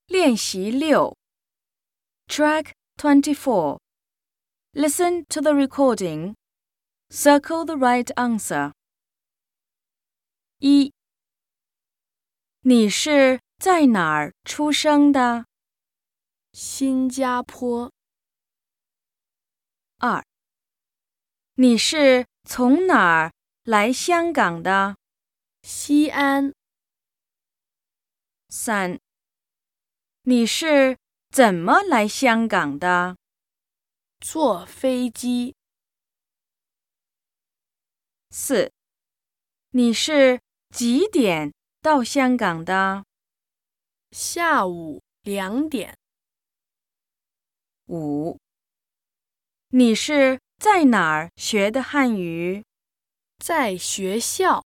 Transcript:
练习6 Track 24 Listen to the recording. Circle the right answer. 1. 你是在哪儿出生的？ 新加坡。 2. 你是从哪儿来香港的？ 西安。 3. 你是怎么来香港的？ 坐飞机。 4. 你是几点到香港的？ 下午2点。 5. 你是在哪儿学的汉语？ 在学校。